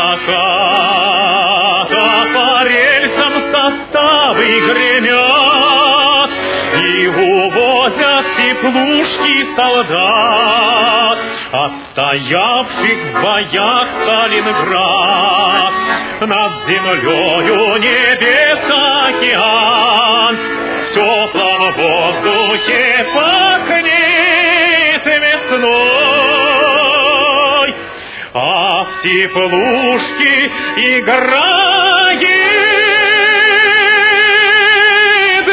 заката по рельсам составы гремят, и увозят теплушки солдат, отстоявших в боях Сталинград. Над землею небес океан, в теплом воздухе пахнет весной, а в теплушке играет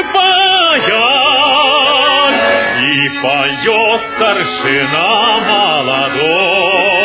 баян, и поет старшина молодой.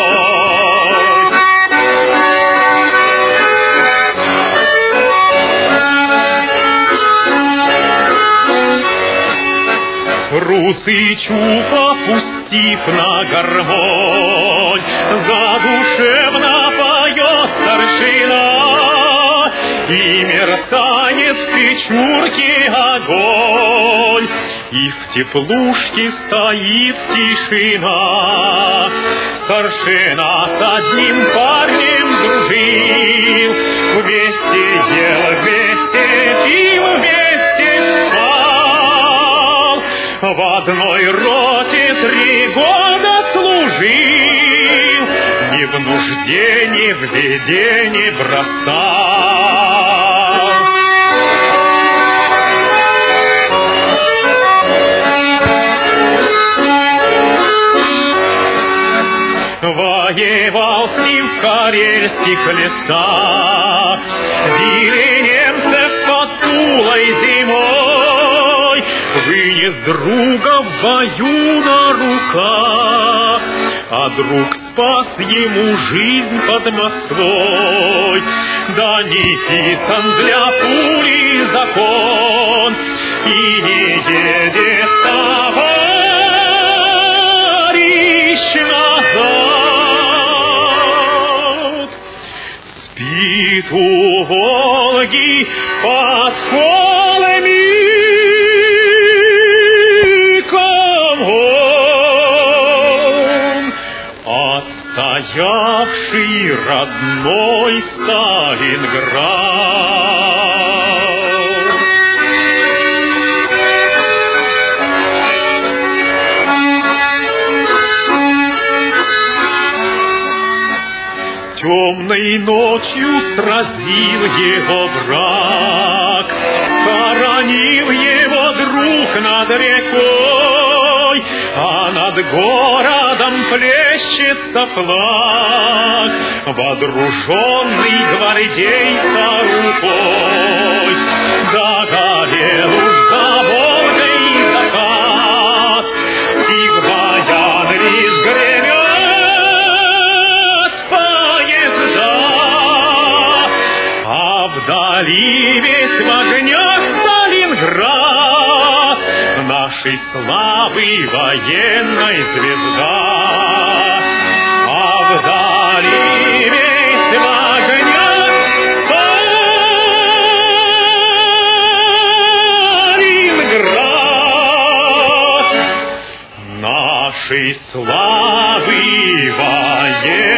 Русый чуб, опустив на гармонь, задушевно поет старшина, и мерцает в печурке огонь, и в теплушке стоит тишина. Старшина с одним парнем дружил, вместе ел, вместе пил, вместе спал. В одной роте 3 года служил, ни в нужде, ни в беде не бросал. Воевал с ним в карельских лесах, били немцев под Тулой зимой, вынес друга в бою на руках, а друг спас ему жизнь под Москвой. Да не писан для пули закон, и не едет товарищ назад. Спит у Волги под полами отстоявший родной Сталинград. Темной ночью сразил его враг, хоронил его друг над рекой, а над городом плещется флаг, водруженный гвардейца рукой. Загорел уж за Волгой закат, и в баян лишь гремят поезда, а вдали весь в огнях Сталинград, нашей славы военной звезда. А вдали весь в огнях Сталинград, нашей славы военной